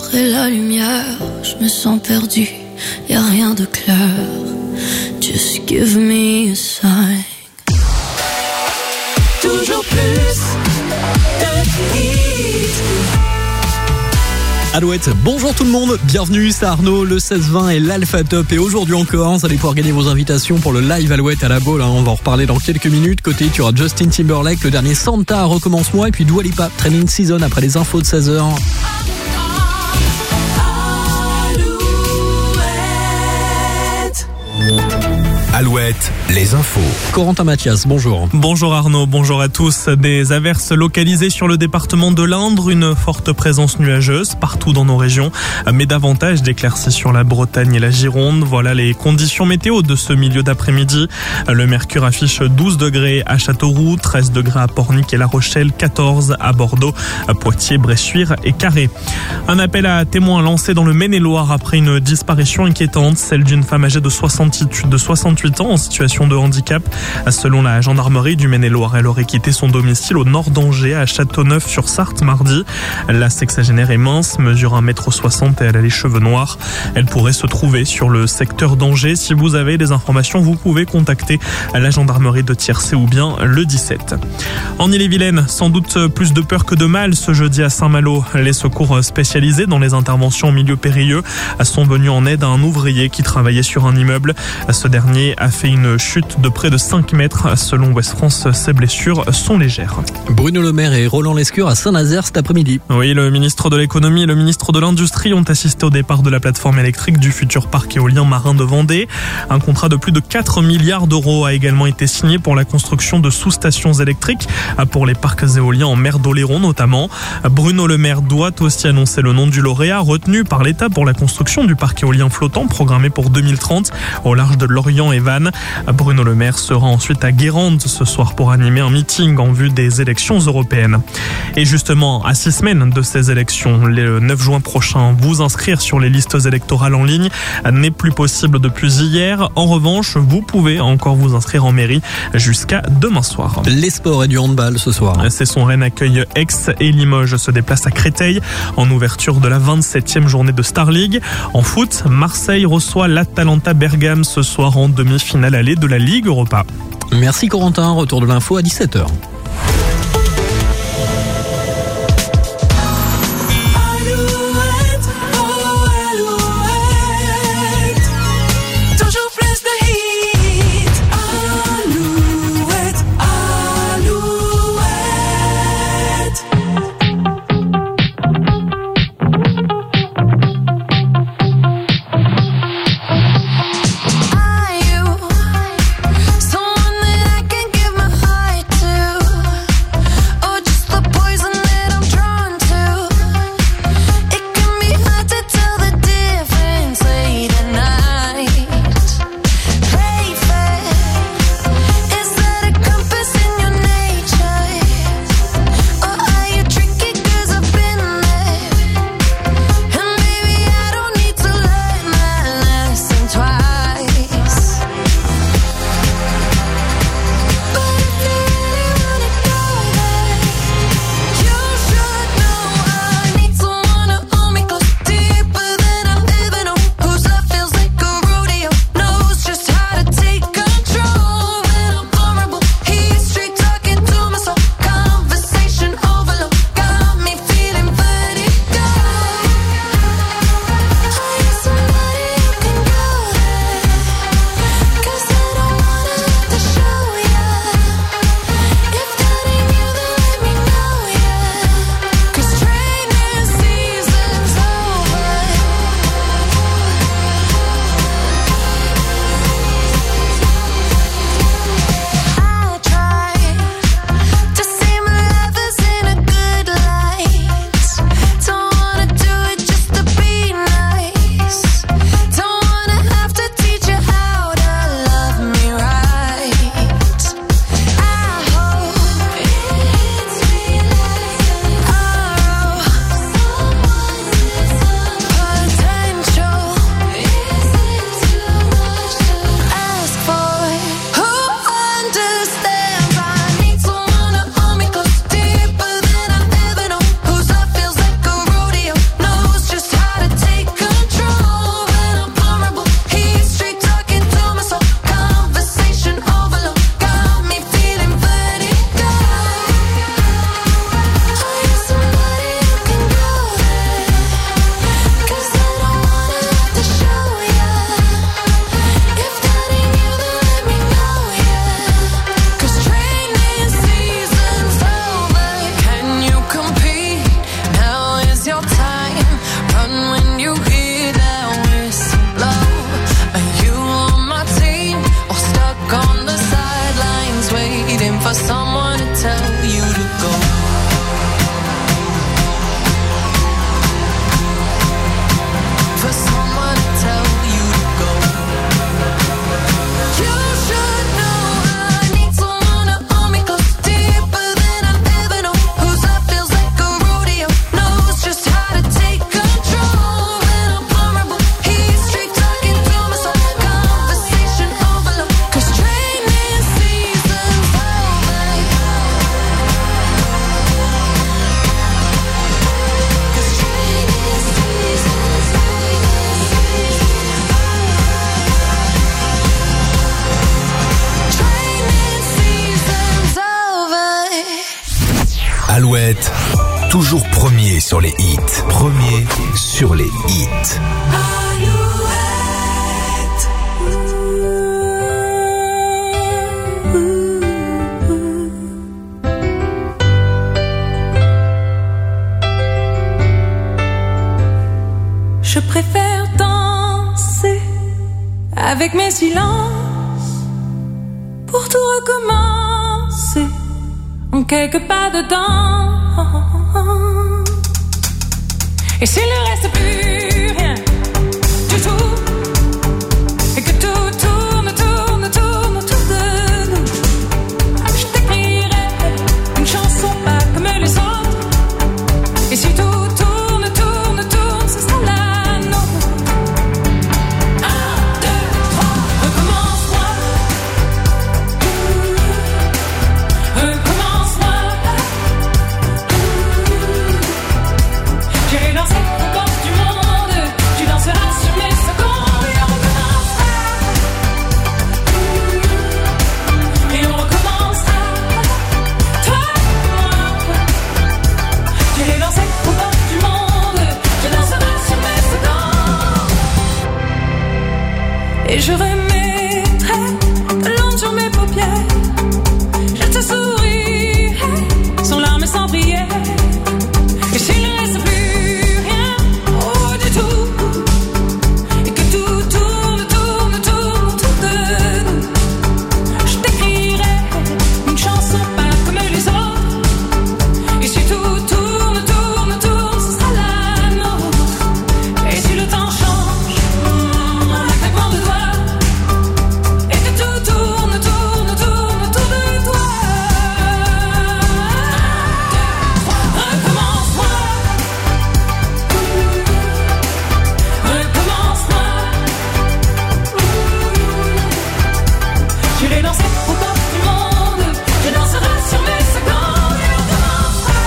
et la lumière, je me sens perdu, y'a rien de clair. Just give me a sign. Toujours plus de hits. Alouette, bonjour tout le monde, bienvenue, c'est Arnaud, le 16-20 et l'Alpha Top. Et aujourd'hui encore, vous allez pouvoir gagner vos invitations pour le live Alouette à la Baule. On va en reparler dans quelques minutes. Côté, tu auras Justin Timberlake, le dernier Santa, Recommence-moi, et puis Dua Lipa, Training Season après les infos de 16h. Alouette, les infos. Corentin Mathias, bonjour. Bonjour Arnaud, bonjour à tous. Des averses localisées sur le département de l'Indre, une forte présence nuageuse partout dans nos régions, mais davantage d'éclaircies sur la Bretagne et la Gironde. Voilà les conditions météo de ce milieu d'après-midi. Le mercure affiche 12 degrés à Châteauroux, 13 degrés à Pornic et La Rochelle, 14 à Bordeaux, à Poitiers, Bressuire et Carhaix. Un appel à témoins lancé dans le Maine-et-Loire après une disparition inquiétante, celle d'une femme âgée de 68 ans en situation de handicap. Selon la gendarmerie du Maine-et-Loire, elle aurait quitté son domicile au nord d'Angers à Châteauneuf-sur-Sarthe mardi. La sexagénaire est mince, mesure 1m60 et elle a les cheveux noirs. Elle pourrait se trouver sur le secteur d'Angers. Si vous avez des informations, vous pouvez contacter la gendarmerie de Tiercé ou bien le 17. En Ille-et-Vilaine, sans doute plus de peur que de mal ce jeudi à Saint-Malo. Les secours spécialisés dans les interventions en milieu périlleux sont venus en aide à un ouvrier qui travaillait sur un immeuble. Ce dernier a fait une chute de près de 5 mètres. Selon Ouest France, ses blessures sont légères. Bruno Le Maire et Roland Lescure à Saint-Nazaire cet après-midi. Oui, le ministre de l'économie et le ministre de l'industrie ont assisté au départ de la plateforme électrique du futur parc éolien marin de Vendée. Un contrat de plus de 4 milliards d'euros a également été signé pour la construction de sous-stations électriques pour les parcs éoliens en mer d'Oléron notamment. Bruno Le Maire doit aussi annoncer le nom du lauréat retenu par l'État pour la construction du parc éolien flottant programmé pour 2030 au large de Lorient et Vannes. Bruno Le Maire sera ensuite à Guérande ce soir pour animer un meeting en vue des élections européennes. Et justement, à 6 semaines de ces élections, le 9 juin prochain, vous inscrire sur les listes électorales en ligne n'est plus possible depuis hier. En revanche, vous pouvez encore vous inscrire en mairie jusqu'à demain soir. Les sports et du handball ce soir. C'est son Rennes accueille Aix et Limoges se déplace à Créteil en ouverture de la 27e journée de Star League. En foot, Marseille reçoit l'Atalanta Bergame ce soir en demi-finale allée de la Ligue Europa. Merci Corentin, retour de l'info à 17h. Someone that I can give my heart to. for someone to tell you to go. For someone to tell you to go. You should know I need someone to hold me close, deeper than I've ever known. Whose love feels like a rodeo, knows just how to take control. When I'm vulnerable, he's straight talking to my soul. Conversation overload, 'cause training season's over. 'Cause training season's over. Alouette, toujours premier sur les hits. Premier sur les hits. Je préfère danser avec mes silences pour tout recommencer en quelques pas dedans. Et s'il ne reste plus rien du tout, et que tout tourne, tourne, tourne autour de nous, je t'écrirai une chanson pas comme les autres. Et si tout tourne, tourne, tourne, ce sera la nôtre. 1, 2, 3, recommence-moi. Recommence-moi. J'irai danser au bord du monde. Tu danseras sur mes secondes. Et on recommencera. Et on recommencera. Toi et moi. J'irai danser au bord du monde. Tu danseras sur mes secondes. Et je remettrai de l'ombre sur mes paupières. Je te sourirai sans larmes et sans prière. Et s'il ne reste plus rien, oh du tout, et que tout tourne, tourne, tourne autour de nous, je t'écrirai une chanson pas comme les autres. Et si tout tourne, tourne, tourne, ce sera la nôtre. Et si le temps change, en un claquement de doigts, et que tout tourne, tourne, tourne autour de toi. Recommence-moi. Recommence-moi. J'irai danser au bord du monde. Tu danseras sur mes secondes. Et on recommencera.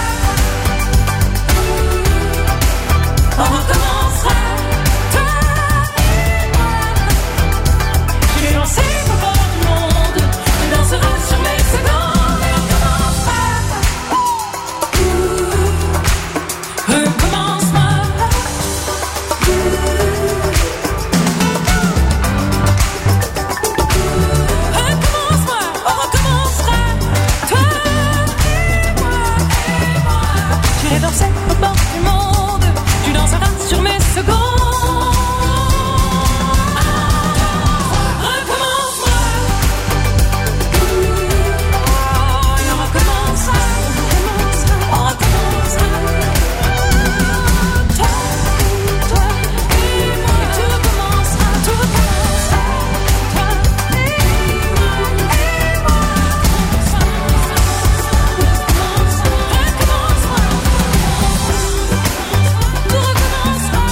On recommencera. Toi et moi. J'irai danser au bord du monde. Tu danseras sur mes secondes. Et on recommencera. Recommence-moi. Recommence-moi, on recommencera. Toi et moi. J'irai danser au bord du monde. Tu danseras sur mes secondes. Recommence-moi. Et on recommencera. On recommencera. Toi et moi. Et tout recommencera. Tout recommencera. Toi et moi. Tout recommencera.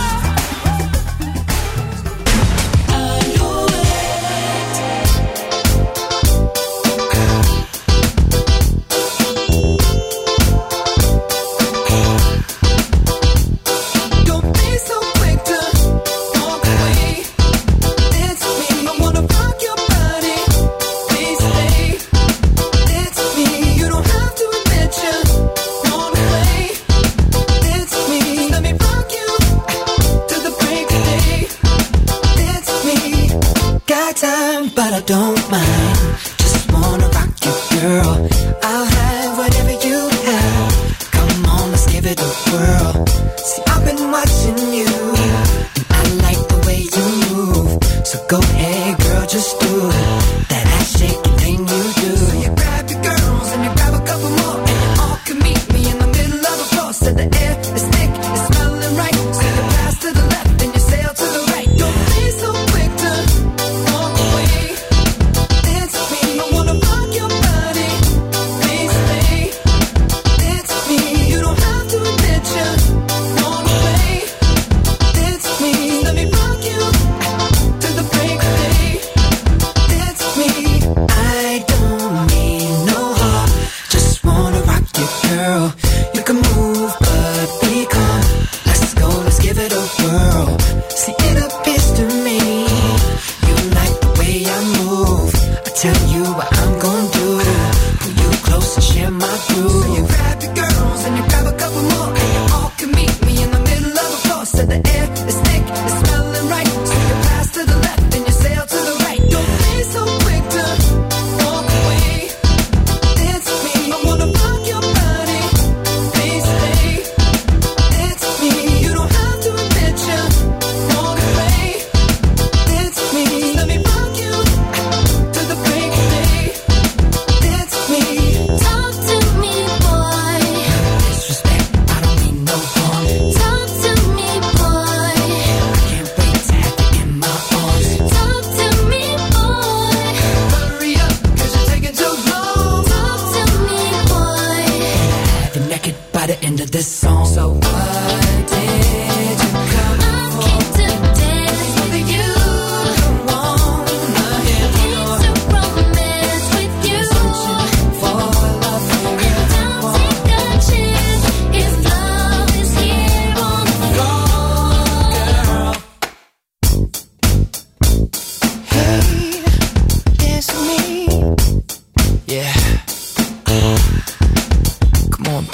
Don't be so quick to walk away. It's me. I wanna rock your body. Please stay. It's me. You don't have to admit you're on the way. It's me. Let me rock you to the break of day. It's me. Got time, but I don't mind. Just wanna rock you, girl. I'll have whatever you have. Come on, let's give it a whirl. See, I've been watching you, and I like the way you move. So go ahead, girl, just do that ass shaking thing you do. So you grab your girl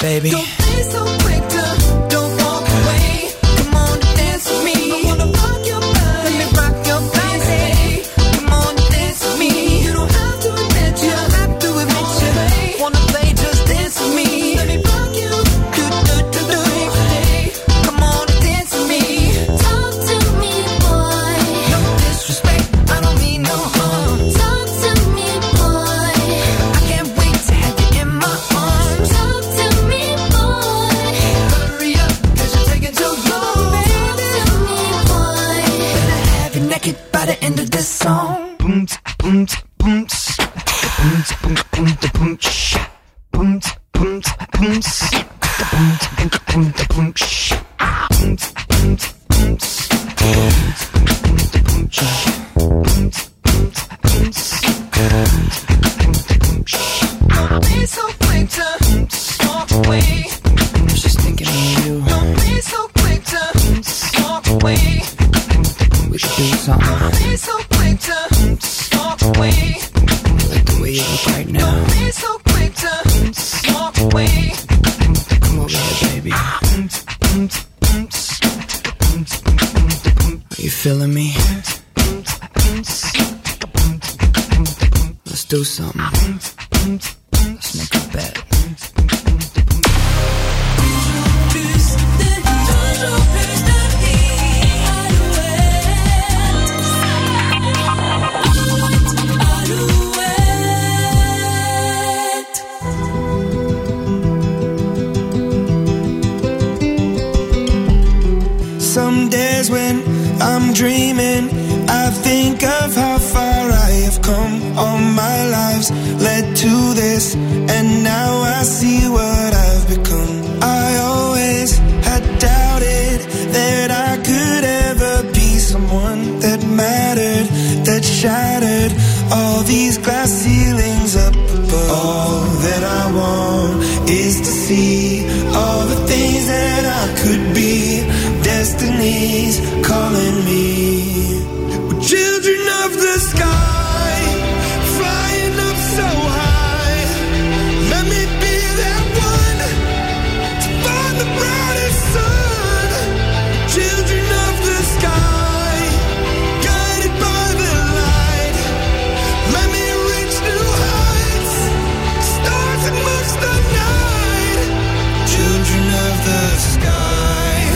baby. Don't be so quick to don't walk away. Come on, dance with me. I wanna rock your body. Let me rock your body. Come on, dance with me. You don't have to admit you. Have to admit you. Wanna play, just dance with me. Let me rock you. Do do do do. Come on, dance with me. Talk to me, boy. No disrespect, I don't mean no harm. Talk to me, boy. I can't wait to have you in my arms. Talk to me, boy. Hurry up, 'cause you're taking too long. Talk to me, boy. Better have you naked by the end of this song. Boom, boom, boom, boom, boom, boom, boom, boom, boom, boom, boom, boom, don't be so quick to walk away. I was just thinking of you. Don't be so quick to walk away. We should do something. Don't be so quick to walk away. Like the way you look right now. Don't be so quick to walk away. Come over here, baby. Are you feeling me? Let's do something. Let's make a bet. Some days when I'm dreaming, I think of how far I have come. All my lives led to this, and now I see what I've become. I always had doubted that I could ever be someone that mattered, that shattered all these glass ceilings up above. All that I want is to see all the things that I could be. Destiny's calling me. We're children of the sky, flying up so high. Let me be that one to find the brightest sun. Children of the sky, guided by the light. Let me reach new heights, stars amongst the night. Children of the sky.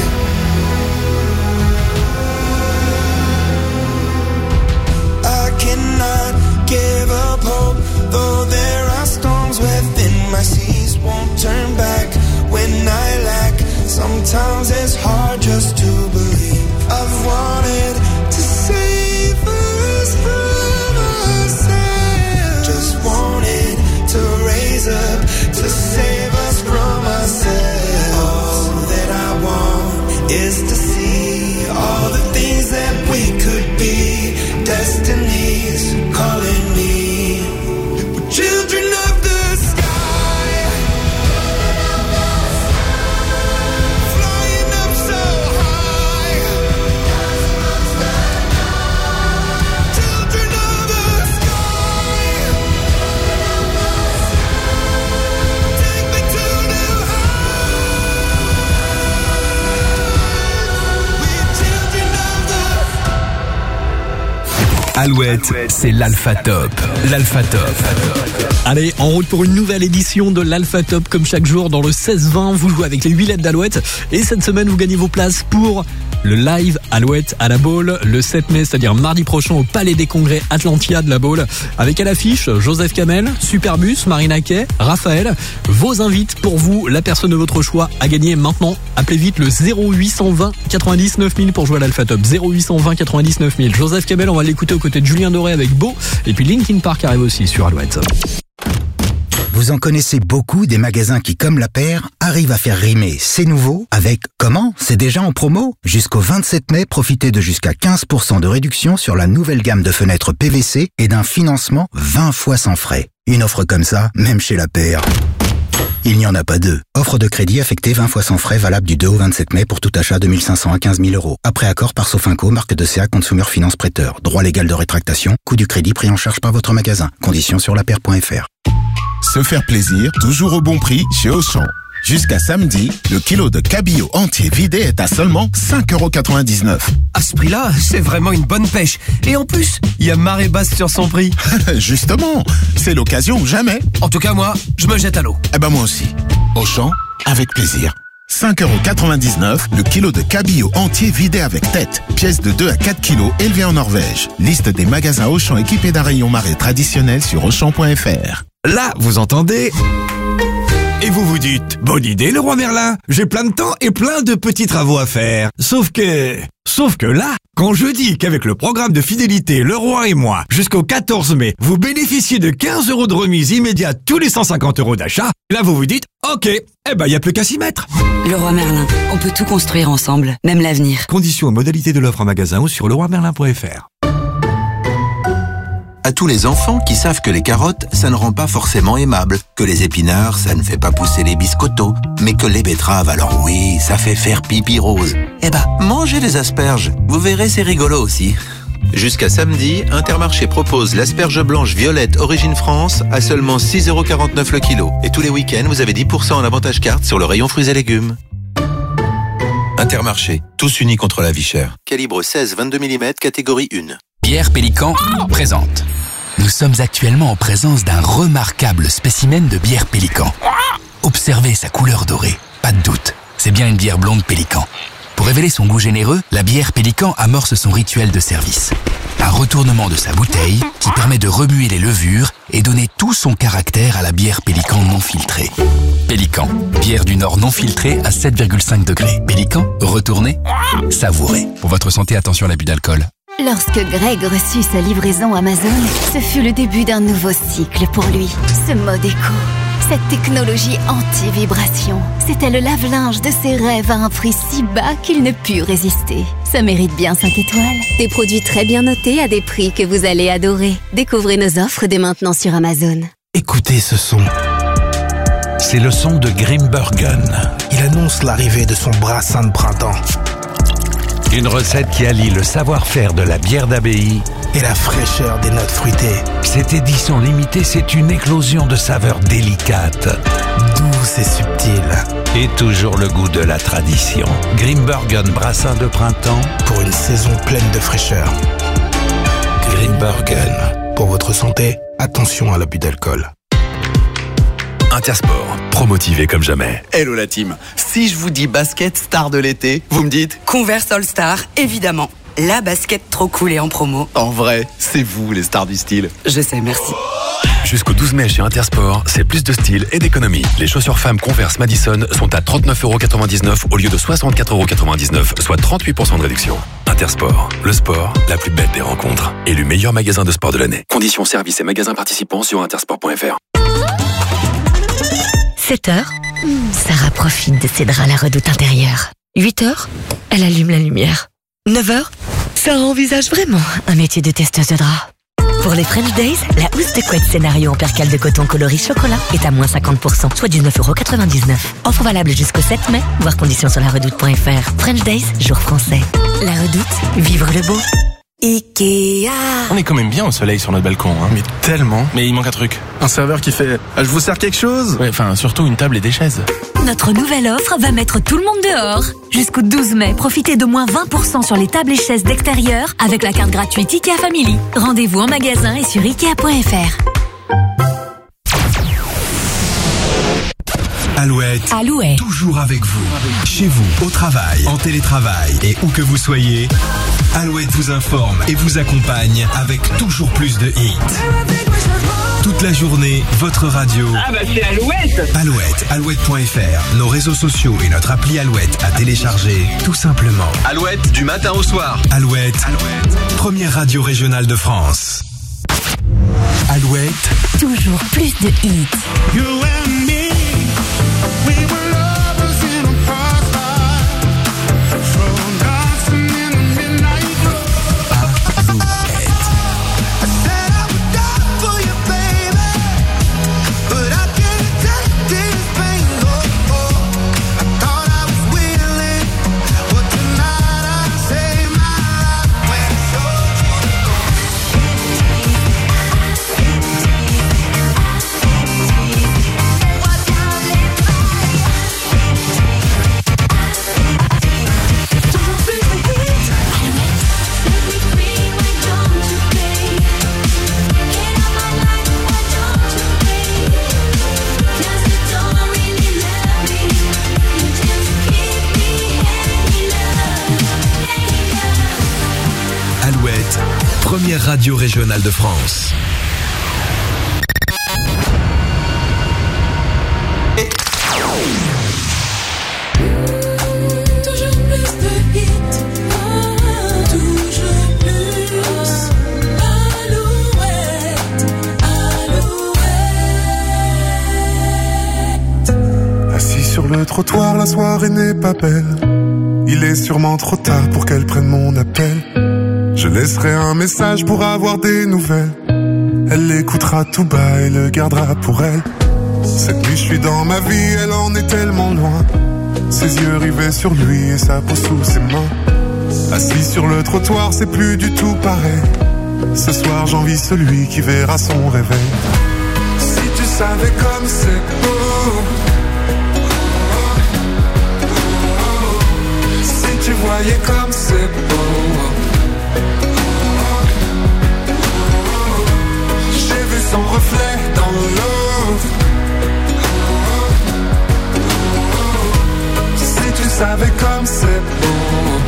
Cannot give up hope, though there are storms within my seas. Won't turn back when I lack. Sometimes it's hard just to believe. I've wanted to save us from ourselves. Just wanted to raise up to save us from ourselves. All that I want is to see all the things that we could be. Destiny's calling me. We're children of the sky, flying up so high. Children of the sky, take me to new heights. We're children of the Alouette, c'est l'Alpha Top. L'Alpha Top. Allez, en route pour une nouvelle édition de l'Alpha Top. Comme chaque jour dans le 16-20, vous jouez avec les 8 lettres d'Alouette. Et cette semaine, vous gagnez vos places pour le live Alouette à la Baule le 7 mai, c'est-à-dire mardi prochain au Palais des Congrès Atlantia de la Baule. Avec à l'affiche Joseph Kamel, Superbus, Marina Kaye, Raphaël. Vos invites pour vous, la personne de votre choix à gagner maintenant. Appelez vite le 0820 90 9000 pour jouer à l'Alpha Top. 0820 90 9000. Joseph Kamel, on va l'écouter aux côtés de Julien Doré avec Beau. Et puis Linkin Park arrive aussi sur Alouette. Vous en connaissez beaucoup des magasins qui, comme la paire, arrivent à faire rimer c'est nouveau avec comment c'est déjà en promo. Jusqu'au 27 mai, profitez de jusqu'à 15% de réduction sur la nouvelle gamme de fenêtres PVC et d'un financement 20 fois sans frais. Une offre comme ça, même chez la paire, il n'y en a pas deux. Offre de crédit affectée 20 fois sans frais valable du 2 au 27 mai pour tout achat de 1 500 à 15 000 euros. Après accord par Sofinco, marque de CA Consumer Finance Prêteur. Droit légal de rétractation, coût du crédit pris en charge par votre magasin. Conditions sur lapaire.fr. Se faire plaisir, toujours au bon prix chez Auchan. Jusqu'à samedi, le kilo de cabillaud entier vidé est à seulement 5,99 €. À ce prix-là, c'est vraiment une bonne pêche. Et en plus, il y a marée basse sur son prix. Justement, c'est l'occasion ou jamais. En tout cas, moi, je me jette à l'eau. Eh ben moi aussi. Auchan, avec plaisir. 5,99 € le kilo de cabillaud entier vidé avec tête. Pièce de 2 à 4 kilos élevée en Norvège. Liste des magasins Auchan équipés d'un rayon marée traditionnel sur Auchan.fr. Là, vous entendez ? Et vous vous dites, bonne idée Leroy Merlin, j'ai plein de temps et plein de petits travaux à faire. Sauf que là, quand je dis qu'avec le programme de fidélité Leroy et moi, jusqu'au 14 mai, vous bénéficiez de 15 € de remise immédiate tous les 150 € d'achat, là vous vous dites, ok, eh ben y a plus qu'à s'y mettre. Leroy Merlin, on peut tout construire ensemble, même l'avenir. Conditions et modalités de l'offre en magasin ou sur leroymerlin.fr. À tous les enfants qui savent que les carottes, ça ne rend pas forcément aimable, que les épinards, ça ne fait pas pousser les biscottos, mais que les betteraves, alors oui, ça fait faire pipi rose. Eh ben, mangez les asperges, vous verrez, c'est rigolo aussi. Jusqu'à samedi, Intermarché propose l'asperge blanche violette Origine France à seulement 6,49 € le kilo. Et tous les week-ends, vous avez 10% en avantage carte sur le rayon fruits et légumes. Intermarché, tous unis contre la vie chère. Calibre 16-22 mm, catégorie 1. Bière Pélican présente. Nous sommes actuellement en présence d'un remarquable spécimen de bière Pélican. Observez sa couleur dorée. Pas de doute, c'est bien une bière blonde Pélican. Pour révéler son goût généreux, la bière Pélican amorce son rituel de service. Un retournement de sa bouteille qui permet de remuer les levures et donner tout son caractère à la bière Pélican non filtrée. Pélican, bière du Nord non filtrée à 7,5 degrés. Pélican, retournez, savourez. Pour votre santé, attention à l'abus d'alcool. Lorsque Greg reçut sa livraison Amazon, ce fut le début d'un nouveau cycle pour lui. Ce mode éco, cette technologie anti-vibration, c'était le lave-linge de ses rêves à un prix si bas qu'il ne put résister. Ça mérite bien 5 étoiles. Des produits très bien notés à des prix que vous allez adorer. Découvrez nos offres dès maintenant sur Amazon. Écoutez ce son. C'est le son de Grimbergen. Il annonce l'arrivée de son brassin de printemps. Une recette qui allie le savoir-faire de la bière d'abbaye et la fraîcheur des notes fruitées. Cette édition limitée, c'est une éclosion de saveurs délicates, douces et subtiles. Et toujours le goût de la tradition. Grimbergen brassin de printemps pour une saison pleine de fraîcheur. Grimbergen. Pour votre santé, attention à l'abus d'alcool. Intersport, promotivé comme jamais. Hello la team, si je vous dis basket star de l'été, vous me dites Converse All Star, évidemment. La basket trop cool et en promo. En vrai, c'est vous les stars du style. Je sais, merci. Jusqu'au 12 mai chez Intersport, c'est plus de style et d'économie. Les chaussures femmes Converse Madison sont à 39,99 € au lieu de 64,99 €, soit 38% de réduction. Intersport, le sport, la plus belle des rencontres. Élu meilleur magasin de sport de l'année. Conditions, services et magasins participants sur intersport.fr. 7h, Sarah profite de ses draps à la redoute intérieure. 8h, elle allume la lumière. 9h, Sarah envisage vraiment un métier de testeuse de draps. Pour les French Days, la housse de couette scénario en percale de coton coloris chocolat est à moins 50%, soit 19,99 €. Offre valable jusqu'au 7 mai, voir conditions sur laredoute.fr. French Days, jour français. La Redoute, vivre le beau. Ikea. On est quand même bien au soleil sur notre balcon, hein. Mais tellement. Mais il manque un truc. Un serveur qui fait « Je vous sers quelque chose ?» Ouais, enfin, surtout une table et des chaises. Notre nouvelle offre va mettre tout le monde dehors. Jusqu'au 12 mai, profitez de moins 20% sur les tables et chaises d'extérieur avec la carte gratuite Ikea Family. Rendez-vous en magasin et sur Ikea.fr. Alouette. Alouette. Toujours avec vous. Chez vous, au travail, en télétravail et où que vous soyez, Alouette vous informe et vous accompagne avec toujours plus de hits. Toute la journée, votre radio. Ah bah c'est Alouette. Alouette, alouette.fr, nos réseaux sociaux et notre appli Alouette à télécharger tout simplement. Alouette, du matin au soir. Alouette, première radio régionale de France. Alouette. Toujours plus de hits. You and me, we were lovers in a past life. From dancing in the midnight glow. I said I would die for you, baby, but I can't take this pain no more. I thought I was willing, but tonight I saved my life when I showed you the door. radio régionale de France. Toujours plus de hits, toujours plus. Alouette. Assis sur le trottoir, la soirée n'est pas belle. Il est sûrement trop tard pour qu'elle prenne mon appel. Je laisserai un message pour avoir des nouvelles. Elle l'écoutera tout bas et le gardera pour elle. Cette nuit je suis dans ma vie, elle en est tellement loin. Ses yeux rivés sur lui et sa peau sous ses mains. Assis sur le trottoir, c'est plus du tout pareil. Ce soir j'envie celui qui verra son réveil. Si tu savais comme c'est beau, si tu voyais comme c'est beau. J'ai vu son reflet dans l'eau. Si tu savais comme c'est beau.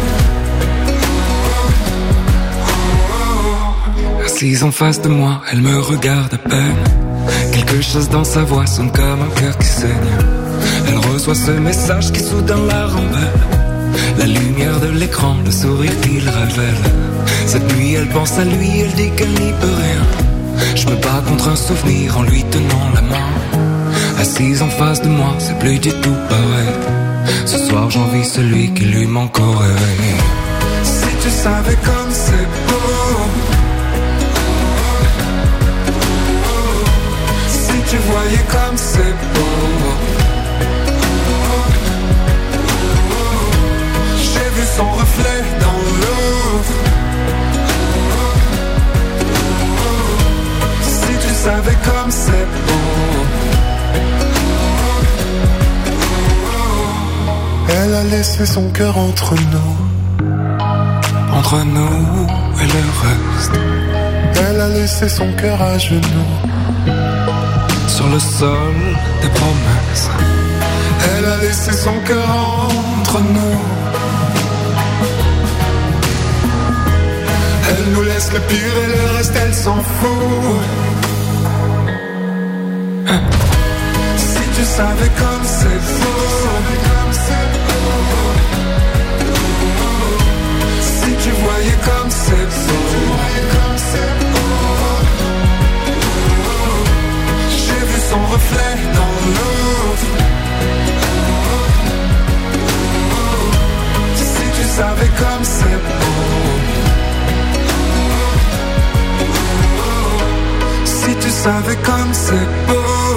Assise en face de moi, elle me regarde à peine. Quelque chose dans sa voix sonne comme un cœur qui saigne. Elle reçoit ce message qui soudain la rembelle. La lumière de l'écran, le sourire qu'il révèle. Cette nuit elle pense à lui, elle dit qu'elle n'y peut rien. Je me bats contre un souvenir en lui tenant la main. Assise en face de moi, c'est plus du tout pareil. Ce soir j'envie celui qui lui manque au réveil. Si tu savais comme c'est beau. Si tu voyais comme c'est beau. J'ai vu son reflet dans l'eau. Si tu savais comme c'est beau. Elle a laissé son cœur entre nous. Entre nous et le reste. Elle a laissé son cœur à genoux. Sur le sol des promesses. Elle a laissé son cœur entre nous. Elle nous laisse le pire et le reste elle s'en fout. Si tu savais comme c'est beau. Si tu voyais comme c'est beau. J'ai vu son reflet dans l'eau. Si tu savais comme c'est beau. Si tu savais comme c'est beau.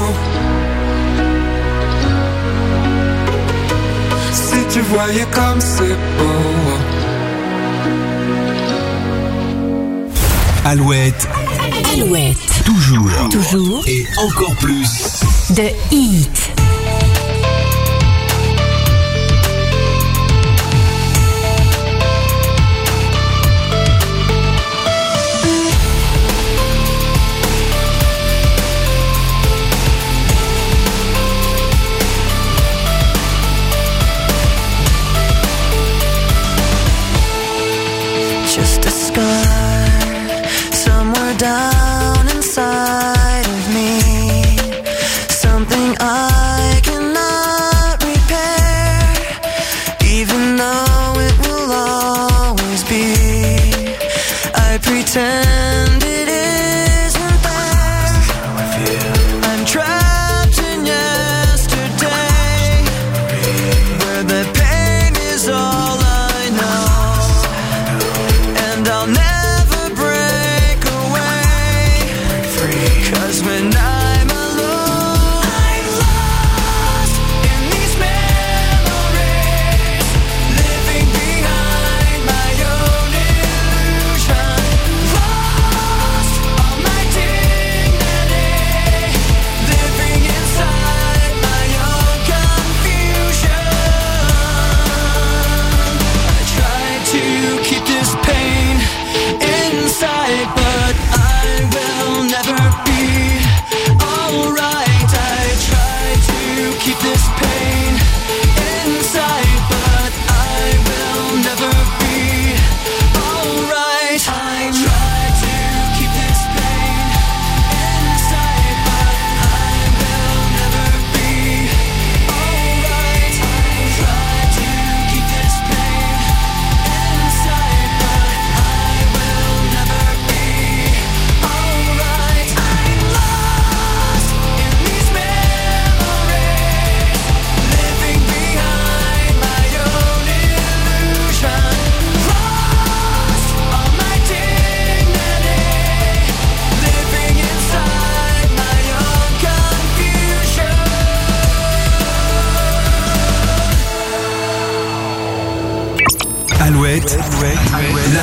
Si tu voyais comme c'est beau. Alouette. Alouette. Toujours. Toujours. Et encore plus. De hit. Just a scar somewhere down inside of me. Something I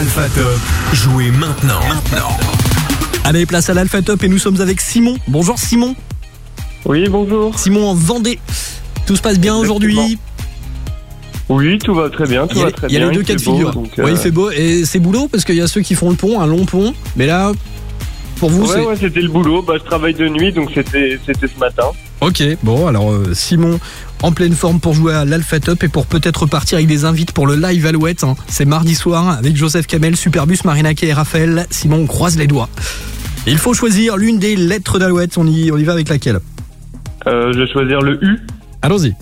Alpha Top. Jouez maintenant. Allez, place à l'Alpha Top et nous sommes avec Simon. Bonjour Simon. Oui, bonjour. Simon en Vendée. Tout se passe bien aujourd'hui? Oui, tout va très bien, Il y a les deux cas de figure. Il fait beau et c'est boulot parce qu'il y a ceux qui font le pont, un long pont. Mais là, pour vous, c'est... Ouais, c'était le boulot. Je travaille de nuit, donc c'était ce matin. Ok, bon, alors Simon, en pleine forme pour jouer à l'Alpha Top et pour peut-être repartir avec des invites pour le live Alouette. C'est mardi soir avec Joseph Kamel, Superbus, Marina Kay et Raphaël. Simon, on croise les doigts. Il faut choisir l'une des lettres d'Alouette. On y va avec laquelle? Je vais choisir le U. Allons-y.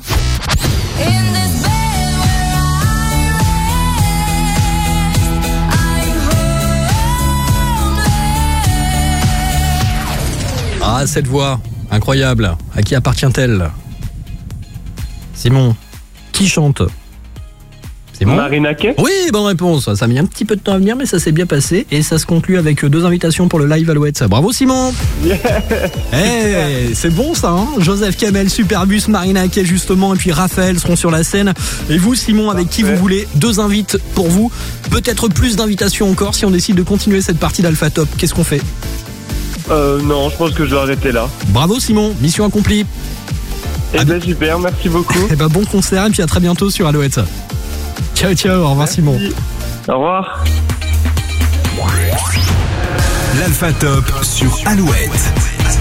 Ah, cette voix, incroyable. À qui appartient-elle? Simon, qui chante? Simon? Marina Kay. Oui, bonne réponse. Ça a mis un petit peu de temps à venir, mais ça s'est bien passé. Et ça se conclut avec 2 invitations pour le live Alouette. Bravo Simon. Yeah. C'est bon ça, hein. Joseph Kamel, Superbus, Marina Kay justement, et puis Raphaël seront sur la scène. Et vous Simon, avec qui vous voulez, 2 invites pour vous. Peut-être plus d'invitations encore si on décide de continuer cette partie d'Alpha Top. Qu'est-ce qu'on fait? Non, je pense que je vais arrêter là. Bravo Simon, mission accomplie. Super, merci beaucoup. Bon concert et puis à très bientôt sur Alouette. Ciao, au revoir Simon. Au revoir. L'Alpha Top sur Alouette.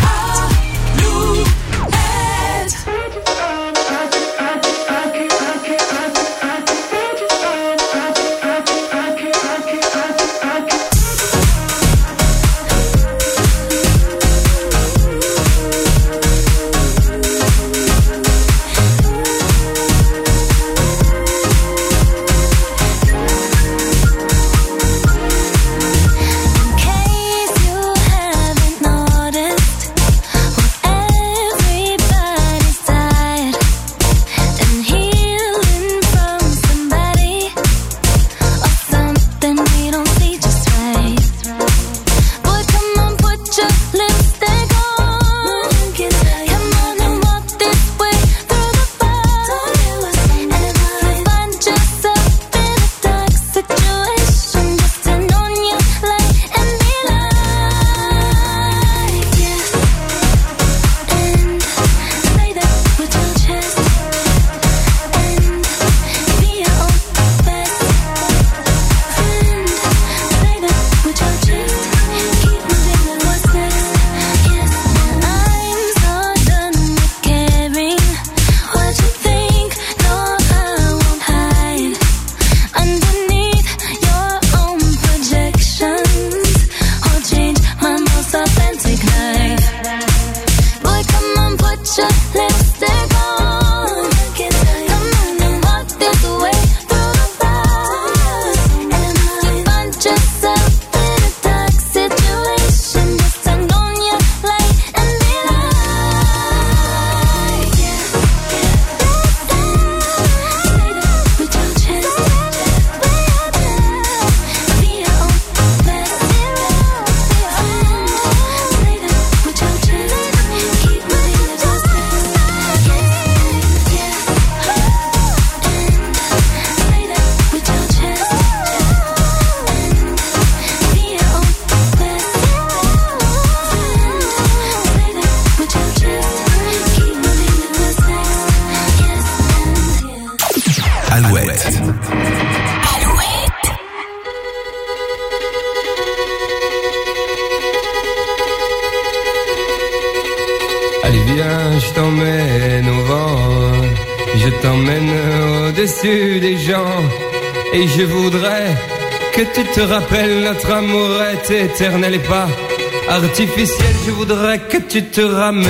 Allez viens, je t'emmène au vent, je t'emmène au-dessus des gens, et je voudrais que tu te rappelles, notre amour est éternel et pas artificiel. Je voudrais que tu te ramènes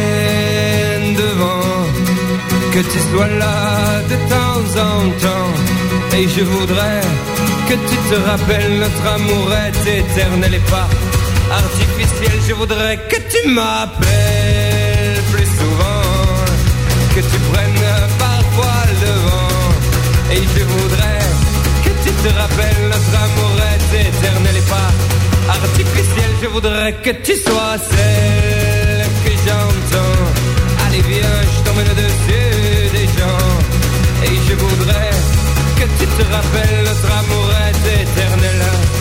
devant, que tu sois là de temps en temps, et je voudrais que tu te rappelles, notre amour est éternel et pas artificiel. Je voudrais que tu m'appelles plus souvent, que tu prennes parfois le vent, et je voudrais que tu te rappelles, notre amour est éternel et pas artificiel. Je voudrais que tu sois celle que j'entends. Allez viens, je t'emmène au-dessus des gens, et je voudrais que tu te rappelles, notre amour est éternel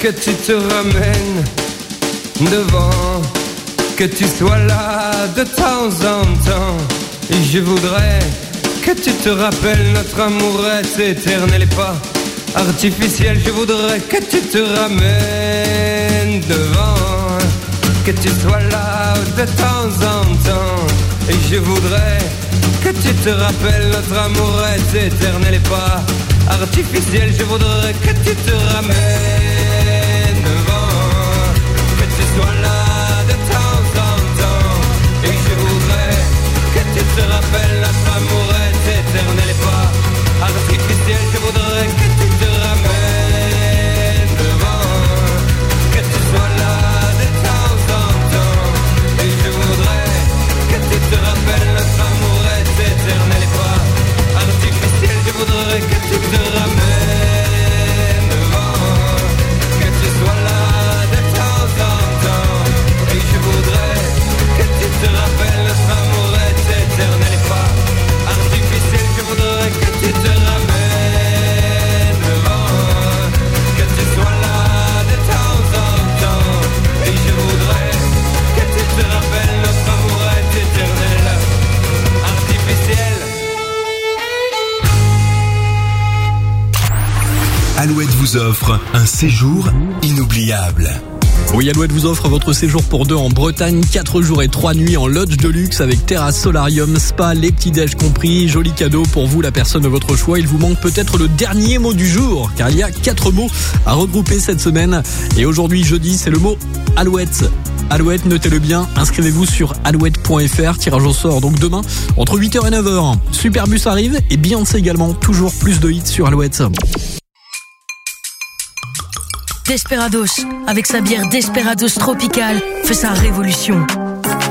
que tu te ramènes devant, que tu sois là de temps en temps. Et je voudrais que tu te rappelles, notre amour est éternel et pas artificiel. Je voudrais que tu te ramènes devant, que tu sois là de temps en temps. Et je voudrais que tu te rappelles, notre amour est éternel et pas artificiel. Je voudrais que tu te ramènes devant, que tu sois là de temps en temps. Et je voudrais que tu te rappelles, notre amour est éternel et pas artificiel. Je voudrais que tu te ramènes devant, que tu sois là de temps en temps. Et je voudrais que tu te rappelles, notre amour est éternel et pas artificiel. Je voudrais que tu te ramènes devant, que tu sois là de temps en temps. Et je voudrais que tu te rappelles, notre amour est éternel et pas artificiel. Je voudrais que tu te ramènes devant, que tu sois là de temps en temps. Et je voudrais que tu te rappelles, notre amour est éternel, artificiel. Alouette vous offre un séjour inoubliable. Oui, Alouette vous offre votre séjour pour 2 en Bretagne, 4 jours et 3 nuits en lodge de luxe avec terrasse, solarium, spa, les petits-déj compris. Joli cadeau pour vous, la personne de votre choix. Il vous manque peut-être le dernier mot du jour, car il y a 4 mots à regrouper cette semaine. Et aujourd'hui, jeudi, c'est le mot Alouette. Alouette, notez-le bien, inscrivez-vous sur alouette.fr, tirage au sort donc demain entre 8h et 9h. Superbus arrive et Beyoncé également, toujours plus de hits sur Alouette. Desperados, avec sa bière Desperados Tropical, fait sa révolution. Pourquoi ?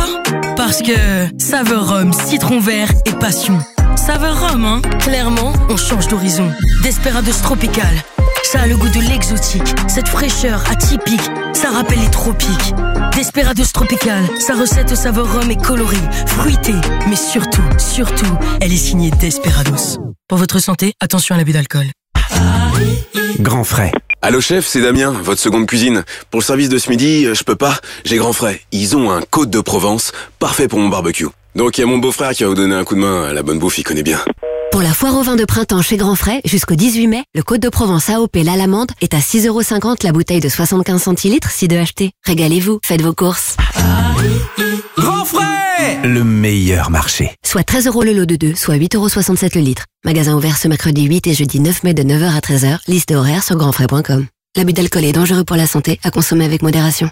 Parce que saveur rhum, citron vert et passion. Saveur rhum, hein ? Clairement, on change d'horizon. Desperados Tropical, ça a le goût de l'exotique, cette fraîcheur atypique, ça rappelle les tropiques. Desperados Tropical, sa recette saveur rhum est colorée, fruitée, mais surtout, elle est signée Desperados. Pour votre santé, attention à l'abus d'alcool. Grand frais. Allô chef, c'est Damien, votre seconde cuisine. Pour le service de ce midi, je peux pas, j'ai Grand Frais. Ils ont un Côte de Provence, parfait pour mon barbecue. Donc il y a mon beau-frère qui va vous donner un coup de main, la bonne bouffe, il connaît bien. Pour la foire au vin de printemps chez Grand Frais, jusqu'au 18 mai, le Côte de Provence AOP l'Alamande est à 6,50€ la bouteille de 75 centilitres si 2 achetés. Régalez-vous, faites vos courses. Grand Frais, le meilleur marché. Soit 13€ le lot de 2, soit 8,67€ le litre. Magasin ouvert ce mercredi 8 et jeudi 9 mai de 9h à 13h. Liste et horaire sur grandfrais.com. L'abus d'alcool est dangereux pour la santé, à consommer avec modération.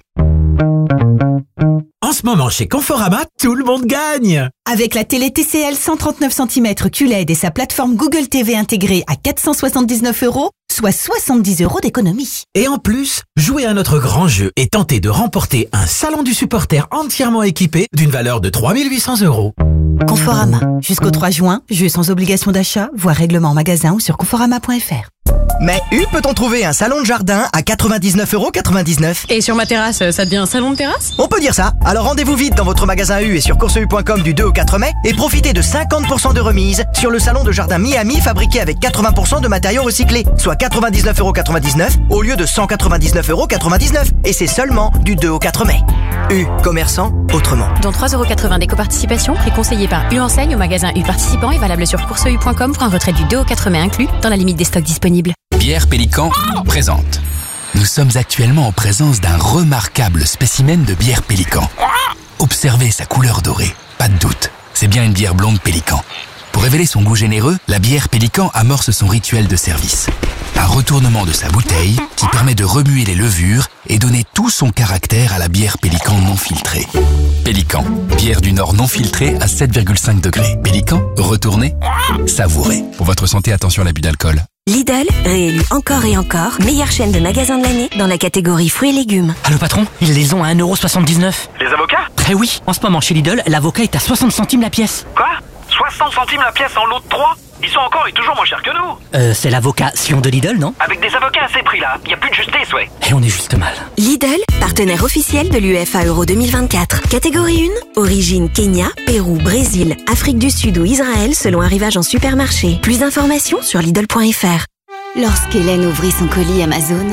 En ce moment, chez Conforama, tout le monde gagne. Avec la télé TCL 139 cm QLED et sa plateforme Google TV intégrée à 479€, soit 70€ d'économie. Et en plus, jouez à notre grand jeu et tentez de remporter un salon du supporter entièrement équipé d'une valeur de 3800€. Conforama. Jusqu'au 3 juin, jeu sans obligation d'achat, voire règlement en magasin ou sur conforama.fr. Mais peut-on trouver un salon de jardin à 99,99€? Et sur ma terrasse, ça devient un salon de terrasse? On peut dire ça. Alors rendez-vous vite dans votre magasin U et sur courseu.com du 2 au 4 mai et profitez de 50% de remise sur le salon de jardin Miami fabriqué avec 80% de matériaux recyclés, soit 99,99€ au lieu de 199,99€. Et c'est seulement du 2 au 4 mai. U, commerçant autrement. Dont 3,80€ d'éco-participation, prix conseillé par U Enseigne au magasin U participant et valable sur courseu.com pour un retrait du 2 au 4 mai inclus dans la limite des stocks disponibles. Bière Pélican présente. Nous sommes actuellement en présence d'un remarquable spécimen de bière Pélican. Observez sa couleur dorée, pas de doute, c'est bien une bière blonde Pélican. Pour révéler son goût généreux, la bière Pélican amorce son rituel de service. Un retournement de sa bouteille qui permet de remuer les levures et donner tout son caractère à la bière Pélican non filtrée. Pélican, bière du Nord non filtrée à 7,5 degrés. Pélican, retournez, savourez. Pour votre santé, attention à l'abus d'alcool. Lidl, réélu encore et encore, meilleure chaîne de magasins de l'année dans la catégorie fruits et légumes. Allô patron, ils les ont à 1,79€. Les avocats? Eh oui, en ce moment chez Lidl, l'avocat est à 60 centimes la pièce. Quoi? 60 centimes la pièce en lot de 3? Ils sont encore et toujours moins chers que nous. C'est l'avocat Sion de Lidl, non? Avec des avocats à ces prix-là, il n'y a plus de justice, ouais. Et on est juste mal. Lidl, partenaire officiel de l'UEFA Euro 2024. Catégorie 1, origine Kenya, Pérou, Brésil, Afrique du Sud ou Israël selon arrivage en supermarché. Plus d'informations sur Lidl.fr. Lorsqu'Hélène ouvrit son colis Amazon,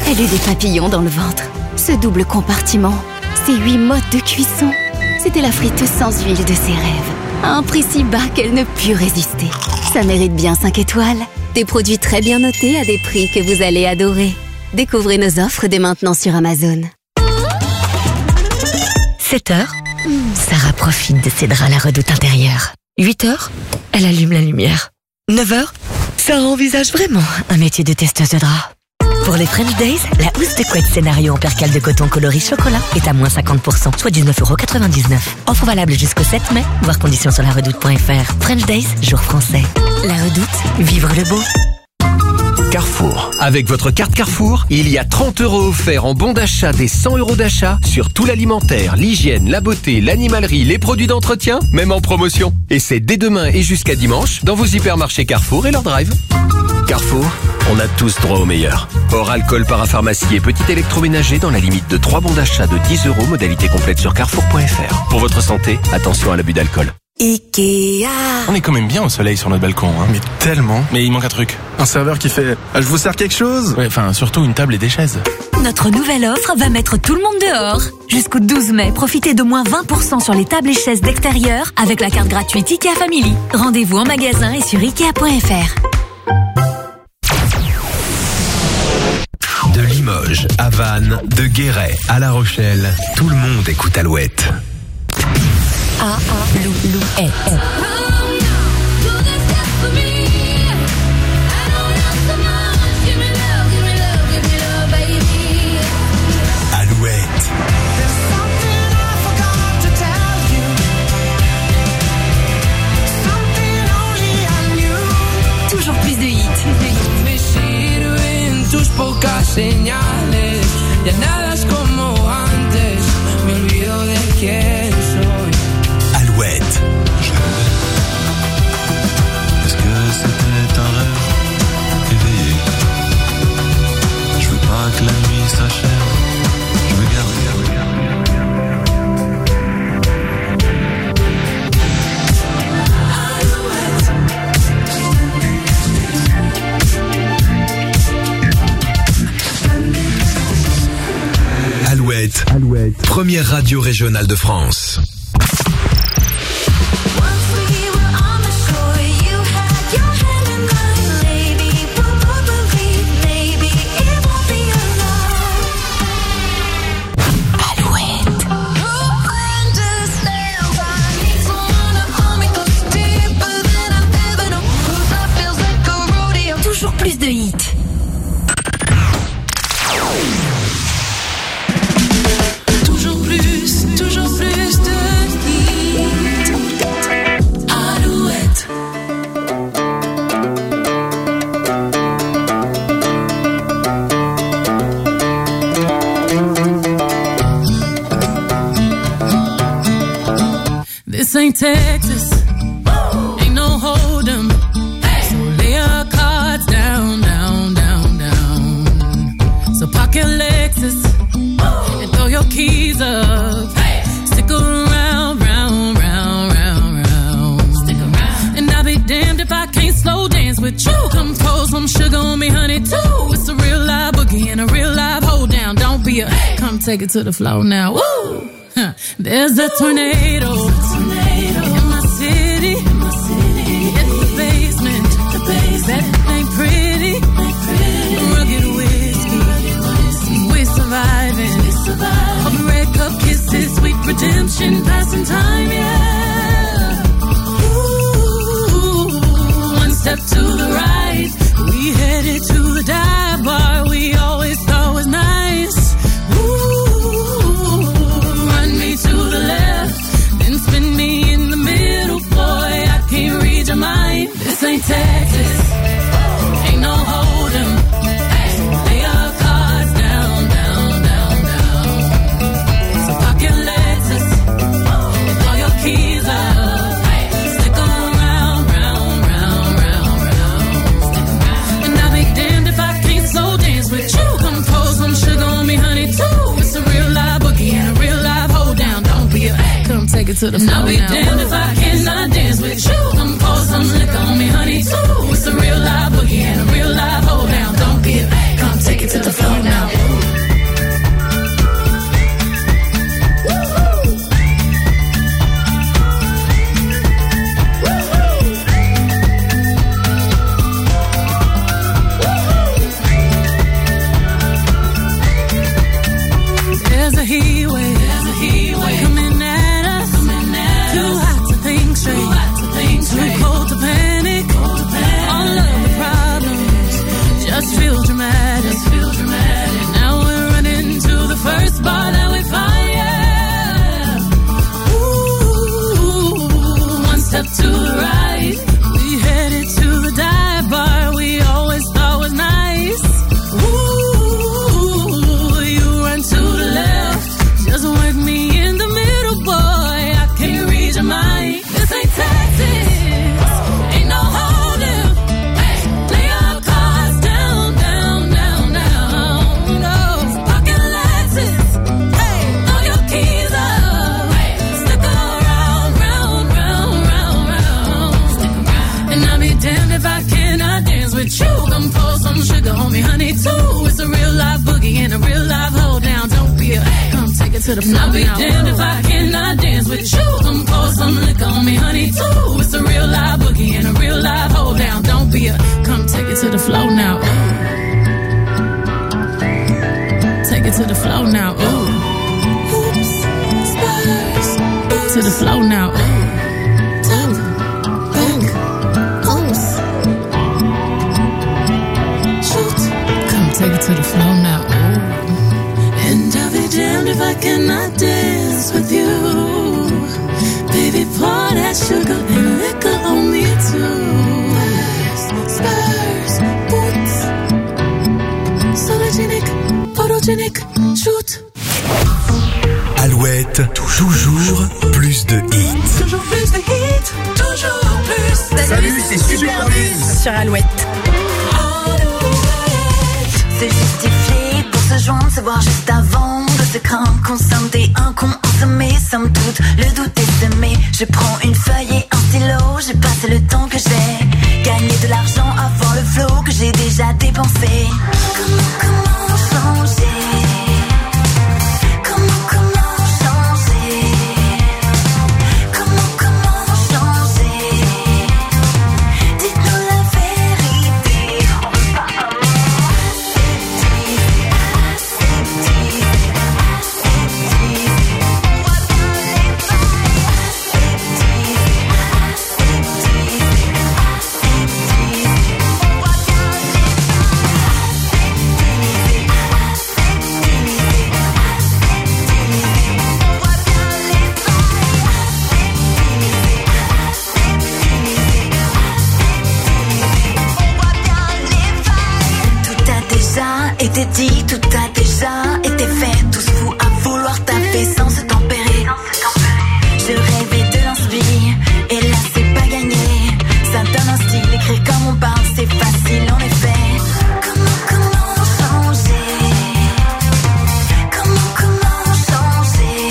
Elle eut des papillons dans le ventre. Ce double compartiment, ces 8 modes de cuisson, c'était la friteuse sans huile de ses rêves. À un prix si bas qu'elle ne put résister. Ça mérite bien 5 étoiles. Des produits très bien notés à des prix que vous allez adorer. Découvrez nos offres dès maintenant sur Amazon. 7h, Sarah profite de ses draps à la redoute intérieure. 8h, elle allume la lumière. 9h, Sarah envisage vraiment un métier de testeuse de draps. Pour les French Days, la housse de couette scénario en percale de coton coloris chocolat est à moins 50%, soit 19,99€. Offre valable jusqu'au 7 mai, voir conditions sur laredoute.fr. French Days, jour français. La Redoute, vivre le beau. Carrefour. Avec votre carte Carrefour, il y a 30 € offerts en bon d'achat des 100 € d'achat sur tout l'alimentaire, l'hygiène, la beauté, l'animalerie, les produits d'entretien, même en promotion. Et c'est dès demain et jusqu'à dimanche dans vos hypermarchés Carrefour et leur drive. Carrefour, on a tous droit au meilleur. Hors alcool, parapharmacie et petit électroménager dans la limite de 3 bons d'achat de 10 €, modalité complète sur carrefour.fr. Pour votre santé, attention à l'abus d'alcool. Ikea. On est quand même bien au soleil sur notre balcon, hein. Mais tellement. Mais il manque un truc. Un serveur qui fait « Je vous sers quelque chose ?» Ouais, enfin, surtout une table et des chaises. Notre nouvelle offre va mettre tout le monde dehors. Jusqu'au 12 mai, profitez de moins 20% sur les tables et chaises d'extérieur avec la carte gratuite IKEA Family. Rendez-vous en magasin et sur Ikea.fr. De Limoges à Vannes, de Guéret à La Rochelle, tout le monde écoute Alouette. Alouette. Alouette. Toujours plus de hits. Tus pocas señales, ya nada es como antes, me olvido de quién soy. Alouette. Est-ce que c'était un rêve éveillé? Je veux pas que la nuit s'achève, je veux garder. Alouette. Première radio régionale de France. Toujours plus de hits. Toujours plus de hits. Alouette. This ain't Texas, ain't no hold'em. So lay your cards down, down, down, down. So park your Lexus and throw your keys up. Stick around, round, round, round, round. Stick around. And I'll be damned if I can't slow dance with you. Come pour some sugar on me, honey, too. It's a real live boogie and a real live hold down. Don't be a come take it to the floor now. Woo! Huh. There's a tornado in my city. It's the basement. That ain't pretty. Rugged whiskey. We're surviving. Open red cup kisses, sweet redemption, passing time, yeah. Ooh, one step to the right, we headed to the dive bar we always thought was nice. Ooh, run me to the left, then spin me in the middle, boy, I can't read your mind. This ain't Texas, ain't no hold'em. Lay your cards down, down, down, down. So park your Lexus and throw your keys up. Stick around, round, round, round, round. And I'll be damned if I can't slow dance with you. Come pour some sugar on me, honey, too. It's a real live boogie and a real live hold down. Don't be a come take it to the floor. I'll be damned if I cannot dance with you. Come pour some liquor on me, honey, too. It's a real live boogie and a real live hold down. Don't be a come take it to the floor now. left to the right. We headed to the dive bar we always thought was nice. Ooh, you run to the left, just work me in the middle, boy. I can't read your mind. This ain't Texas, ain't no hold'em. Hey, lay your cards down, down, down, down. No, pocket Lexus. Hey, throw your keys up. Hey, stick around, round, round, round, round. Stick around. And I'll be damned if I cannot dance with you. Come pour some sugar on me, honey, too. It's a real life boogie and a real life hold down. Don't be a come take it to the floor. I'll be damned if I cannot dance with you. Come pour some liquor on me, honey, too. It's a real life boogie and a real life hold down. Don't be a come take it to the floor now. Ooh. Take it to the floor now. Ooh. Oops, spurs. To the floor now. Ooh. Take it to the floor now, ooh. And I'll be damned if I cannot dance with you. Baby, pour that sugar and liquor on me too. Spurs, boots, sologenic, photogenic, shoot. Alouette, toujours plus de hits. Toujours plus de hits, toujours plus. Salut, c'est Super Buzz sur Alouette. Se justifier pour se joindre, se voir juste avant de se craindre qu'on somme t'es un con ensemé, somme toute, le doute est semé. Je prends une feuille et un stylo, j'ai passé le temps que j'ai gagné de l'argent avant le flot que j'ai déjà dépensé. Comment changer? Comment changer? Comment changer? Dites-nous la vérité. On veut pas été dit, tout a déjà été fait. Tous fous à vouloir taper sans se tempérer. Je rêvais de l'inspire, et là c'est pas gagné. Ça donne un style, écrire comme on parle, c'est facile en effet. Comment changer? Comment changer?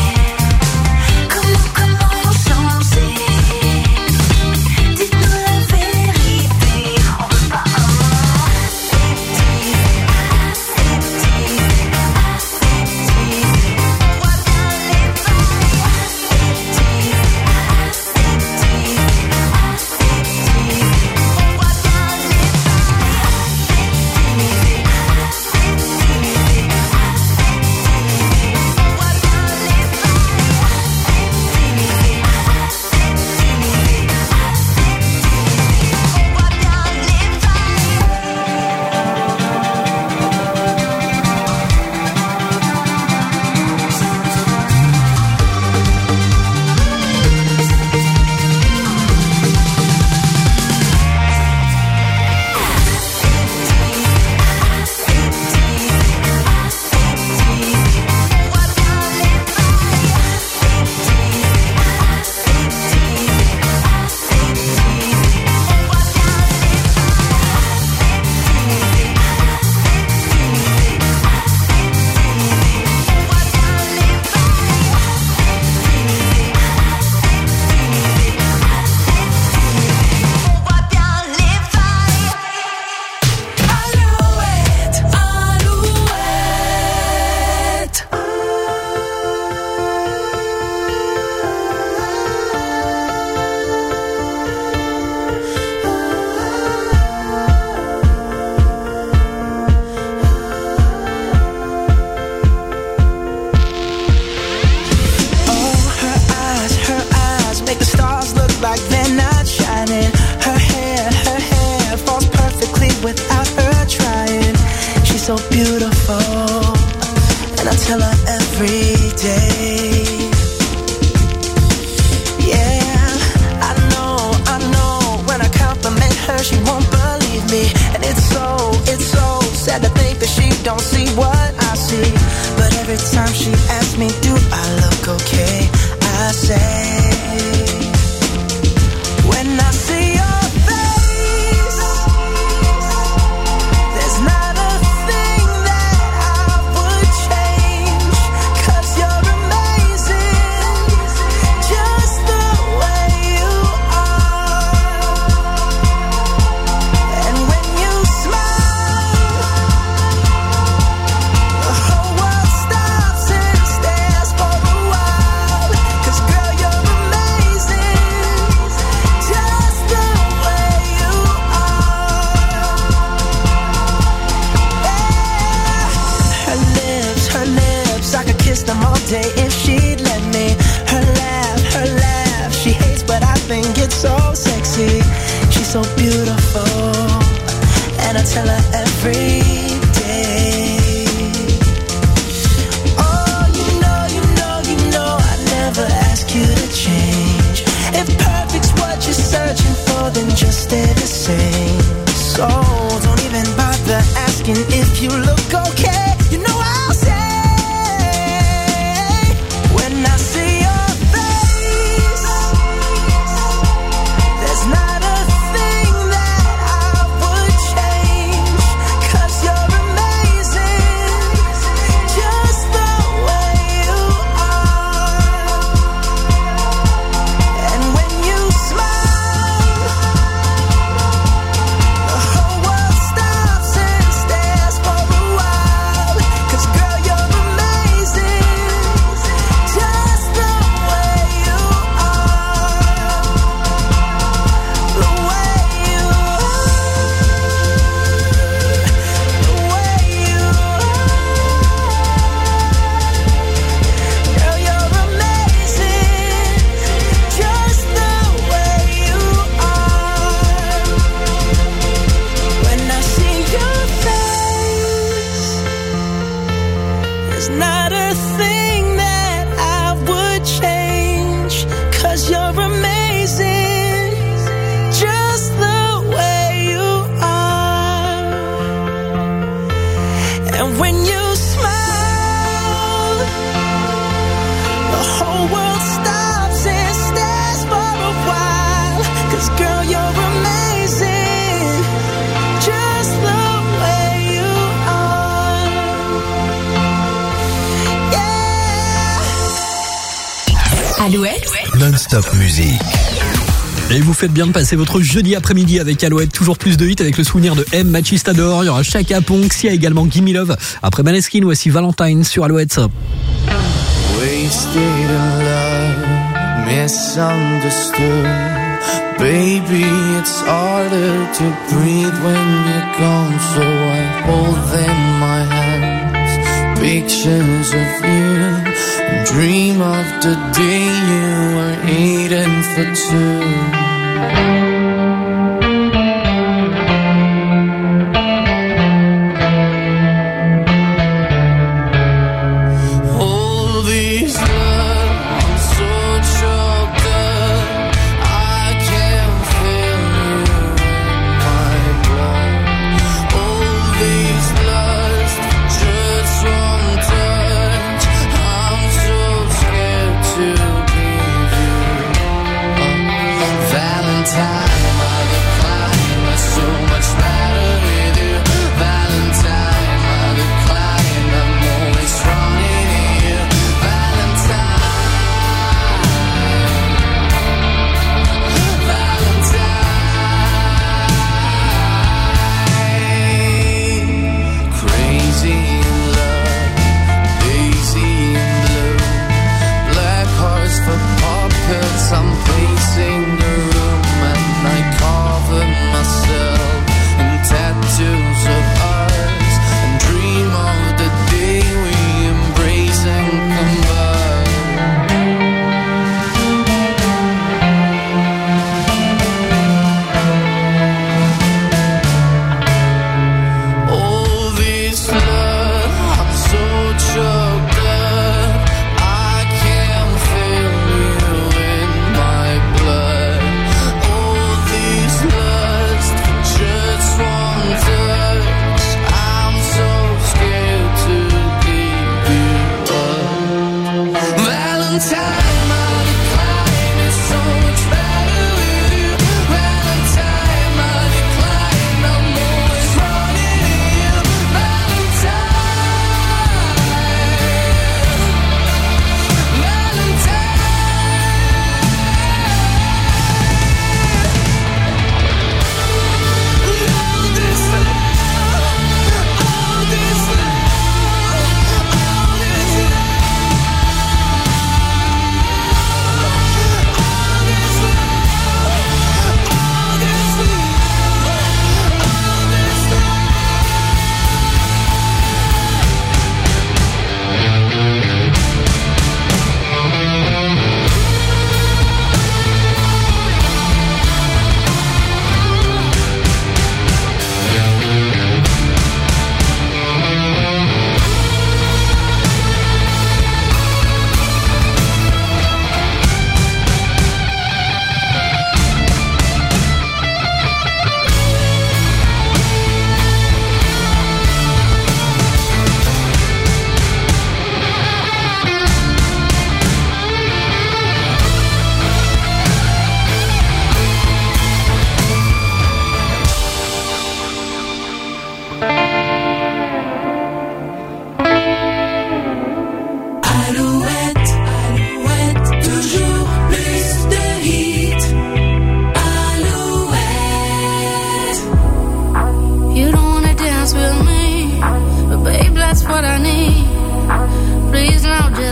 Comment changer? Dites-nous la vérité, on veut pas so beautiful, and I tell her every day. Yeah, I her, she won't believe me. And it's so sad to think that she don't see what I see. But every time she asks me, do I look okay? I say, when I see your face, there's not a thing that I would change. 'Cause you're amazing, just the way you are. And when you smile, the whole world stops and stares for a while. 'Cause girl, you're amazing, just the way you are. Yeah. Her lips, I could kiss them all day if she'd let me. Her laugh, she hates but I think it's so sexy. She's so beautiful, and I tell her every day. Oh, you know, I never ask you to change. If perfect's what you're searching for, then just stay the same. So don't even bother asking if you look okay. You know I'll say, when I see your face, there's not a thing that I would change. 'Cause you're amazing, just the way you are. And when you smile, the whole world stops and stares for a while. 'Cause girl, you're amazing, just the way you are. The way you are. The way you are. Girl, you're amazing, just the way you are. When I see your face, there's not a thing that I would change. 'Cause you're amazing, just the way you are. And when you smile, the whole world stops and stares for a while. 'Cause girl, you're amazing, just the way you are. Yeah. Alouette, Non-stop musique. Et vous faites bien de passer votre jeudi après-midi avec Alouette. Toujours plus de hits avec le souvenir de M, Machistador. Il y aura Chaka Ponk, il y a également Gimme Love. Après Maneskin, voici Valentine sur Alouette. Wasted in love, misunderstood. Baby, it's harder to breathe when you're gone. So I hold in my hands pictures of you and dream of the day you were eating for two. All these love, I'm so choked up. I can feel you in my blood. All these lust, just one touch. I'm so scared to give you up. Valentine, I decline. There's so much matter with you. Valentine, I decline. I'm always running to you. Valentine, crazy in love, lazy in blue. Black hearts for puppets. I'm pacing the room at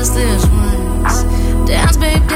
this once. Dance, baby.